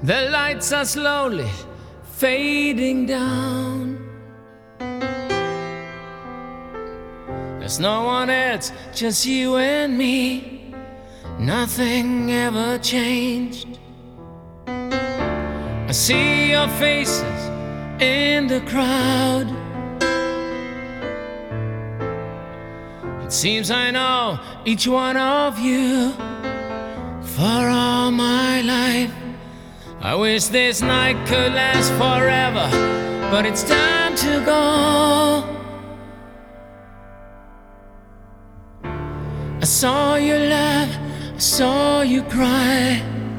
The lights are slowly fading down. There's no one else, just you and me. Nothing ever changed. I see your faces in the crowd. It seems I know each one of you for all my life. I wish this night could last forever, but it's time to go. I saw you laugh, I saw you cry,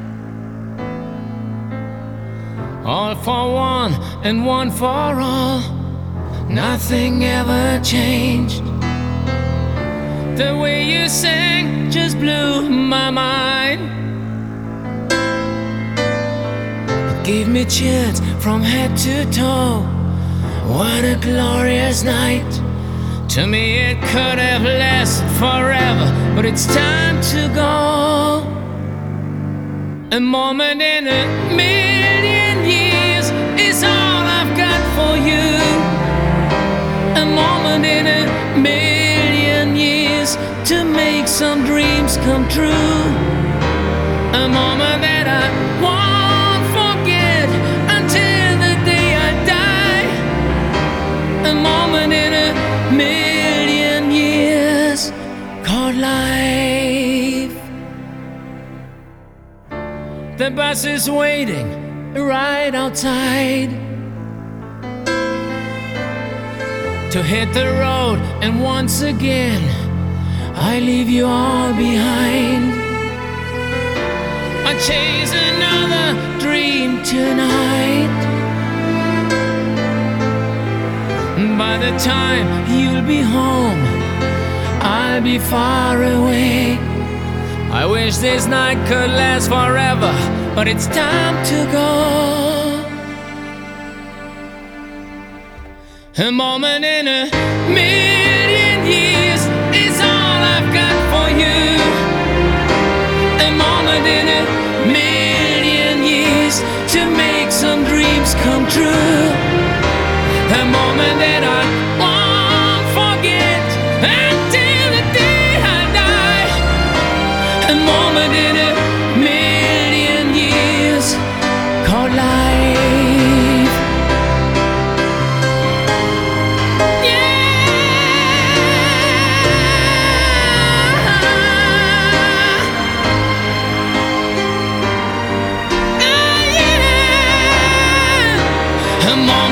all for one and one for all. Nothing ever changed. The way you sang just blew my mind. It gave me chills from head to toe. What a glorious night. To me it could have lasted forever, but it's time to go. A moment in a million years is all I've got for you. A moment in a million years to make some dreams come true. A moment that I won't forget until the day I die. A moment in a million years called life. The bus is waiting right outside to hit the road, and once again I leave you all behind. I chase another dream tonight. By the time you'll be home, I'll be far away. I wish this night could last forever, but it's time to go. A moment in a million years is all I've got for you. A moment in a million years to make some dreams come true. A moment that I won't forget until the day I die. A moment in a million years called life. A